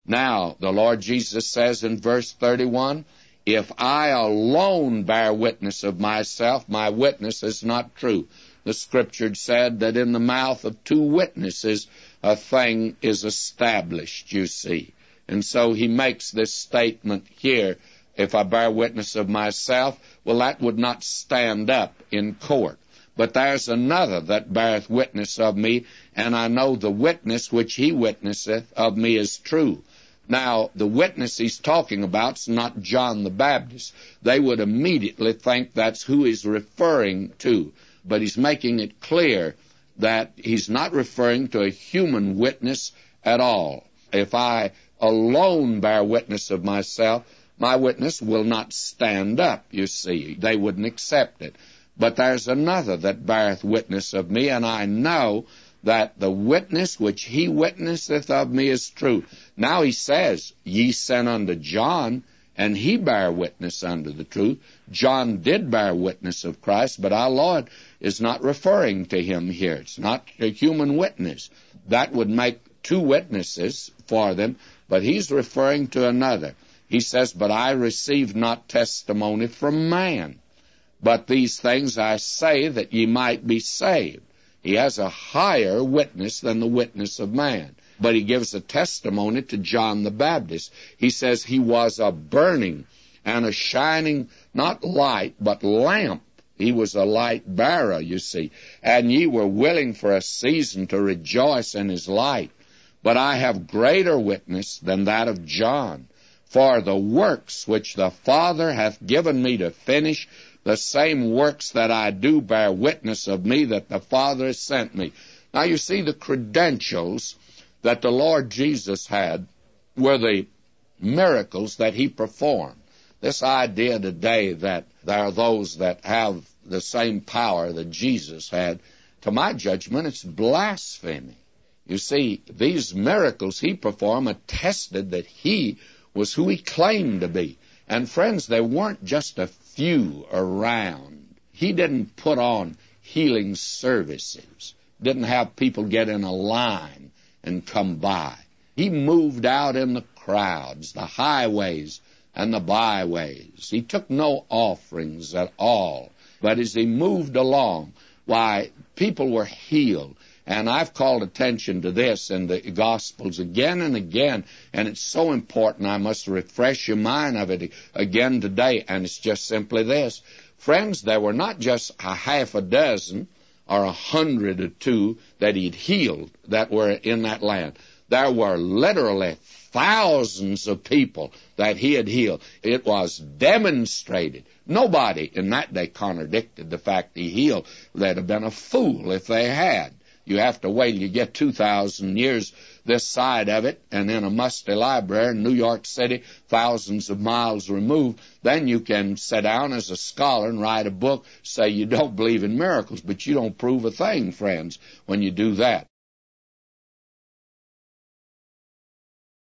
Now, the Lord Jesus says in verse 31, if I alone bear witness of myself, my witness is not true. The Scripture said that in the mouth of two witnesses a thing is established, you see. And so he makes this statement here, if I bear witness of myself, well, that would not stand up in court. But there's another that beareth witness of me, and I know the witness which he witnesseth of me is true. Now, the witness he's talking about is not John the Baptist. They would immediately think that's who he's referring to. But he's making it clear that he's not referring to a human witness at all. If I alone bear witness of myself, my witness will not stand up, you see. They wouldn't accept it. But there's another that beareth witness of me, and I know that the witness which he witnesseth of me is true. Now he says, ye sent unto John, and he bare witness unto the truth. John did bear witness of Christ, but our Lord is not referring to him here. It's not a human witness. That would make two witnesses for them, but he's referring to another. He says, but I receive not testimony from man, but these things I say that ye might be saved. He has a higher witness than the witness of man. But he gives a testimony to John the Baptist. He says he was a burning and a shining, not light, but lamp. He was a light bearer, you see. And ye were willing for a season to rejoice in his light. But I have greater witness than that of John. For the works which the Father hath given me to finish, the same works that I do bear witness of me that the Father has sent me. Now you see, the credentials that the Lord Jesus had were the miracles that he performed. This idea today that there are those that have the same power that Jesus had, to my judgment, it's blasphemy. You see, these miracles he performed attested that he was who he claimed to be. And friends, there weren't just a few around. He didn't put on healing services, didn't have people get in a line and come by. He moved out in the crowds, the highways and the byways. He took no offerings at all. But as he moved along, why, people were healed. And I've called attention to this in the Gospels again and again, and it's so important I must refresh your mind of it again today, and it's just simply this. Friends, there were not just a half a dozen or 100 or two that he'd healed that were in that land. There were literally thousands of people that he had healed. It was demonstrated. Nobody in that day contradicted the fact he healed. They'd have been a fool if they had. You have to wait till you get 2,000 years this side of it, and in a musty library in New York City, thousands of miles removed, then you can sit down as a scholar and write a book, say you don't believe in miracles, but you don't prove a thing, friends, when you do that.